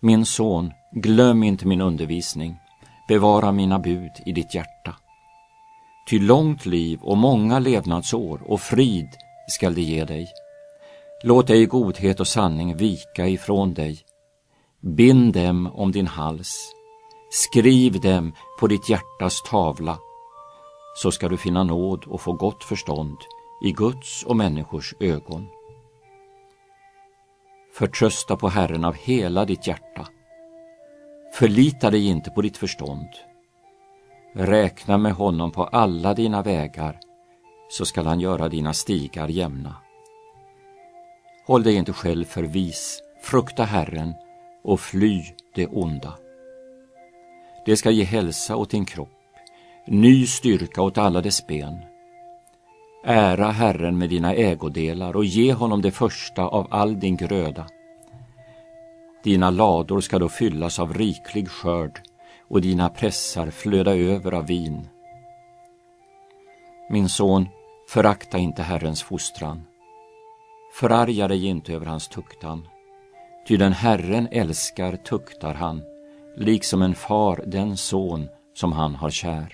Min son, glöm inte min undervisning, bevara mina bud i ditt hjärta. Ty långt liv och många levnadsår och frid skall det ge dig. Låt ej godhet och sanning vika ifrån dig. Bind dem om din hals, skriv dem på ditt hjärtas tavla, så ska du finna nåd och få gott förstånd i Guds och människors ögon. Förtrösta på Herren av hela ditt hjärta. Förlita dig inte på ditt förstånd. Räkna med honom på alla dina vägar, så skall han göra dina stigar jämna. Håll dig inte själv för vis, frukta Herren och fly det onda. Det ska ge hälsa åt din kropp, ny styrka åt alla dess ben. Ära Herren med dina ägodelar och ge honom det första av all din gröda. Dina lador ska då fyllas av riklig skörd och dina pressar flöda över av vin. Min son, förakta inte Herrens fostran. Förarga dig inte över hans tuktan. Ty den Herren älskar tuktar han, liksom en far den son som han har kär.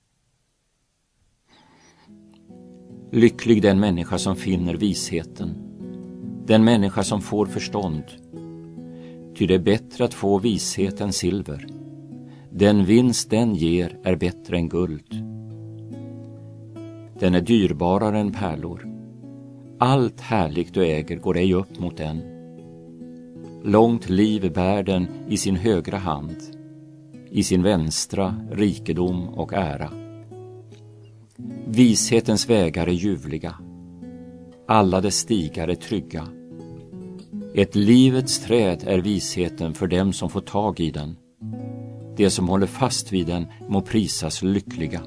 Lycklig den människa som finner visheten, den människa som får förstånd. Ty det är bättre att få vishet än silver. Den vinst den ger är bättre än guld. Den är dyrbarare än pärlor. Allt härligt du äger går ej upp mot den. Långt liv bär den i sin högra hand, i sin vänstra rikedom och ära. Vishetens vägar är ljuvliga, alla dess stigar är trygga. Ett livets träd är visheten för dem som får tag i den. De som håller fast vid den må prisas lyckliga.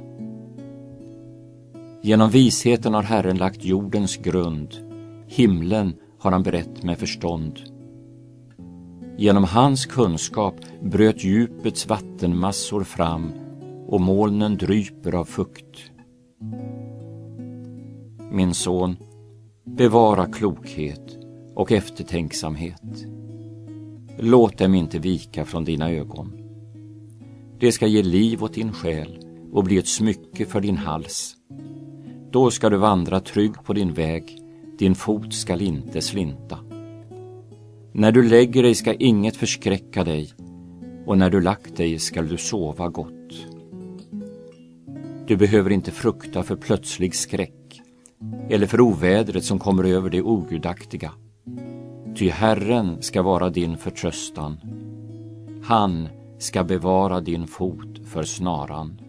Genom visheten har Herren lagt jordens grund, himlen har han berett med förstånd. Genom hans kunskap bröt djupets vattenmassor fram och molnen dryper av fukt. Min son, bevara klokhet och eftertänksamhet. Låt dem inte vika från dina ögon. Det ska ge liv åt din själ och bli ett smycke för din hals. Då ska du vandra trygg på din väg, din fot skall inte slinta. När du lägger dig ska inget förskräcka dig, och när du lagt dig skall du sova gott. Du behöver inte frukta för plötslig skräck, eller för ovädret som kommer över det ogudaktiga. Ty Herren ska vara din förtröstan. Han ska bevara din fot för snaran.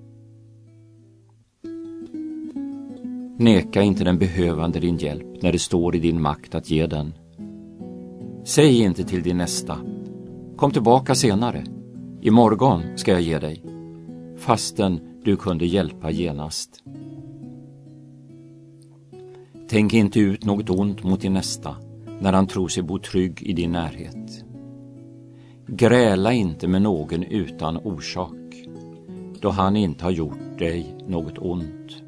Neka inte den behövande din hjälp när det står i din makt att ge den. Säg inte till din nästa: kom tillbaka senare, imorgon ska jag ge dig, fastän du kunde hjälpa genast. Tänk inte ut något ont mot din nästa när han tror sig bo trygg i din närhet. Gräla inte med någon utan orsak, då han inte har gjort dig något ont.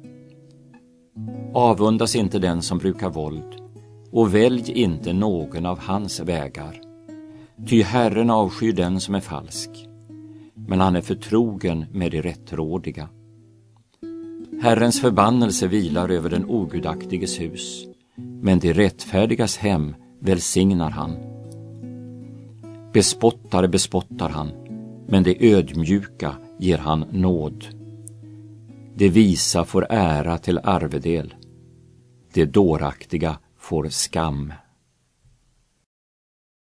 Avundas inte den som brukar våld, och välj inte någon av hans vägar. Ty Herren avskyr den som är falsk, men han är förtrogen med det rättrådiga. Herrens förbannelse vilar över den ogudaktiges hus, men det rättfärdigas hem välsignar han. Bespottare bespottar han, men det ödmjuka ger han nåd. Det visa får ära till arvedel, det dåraktiga får skam.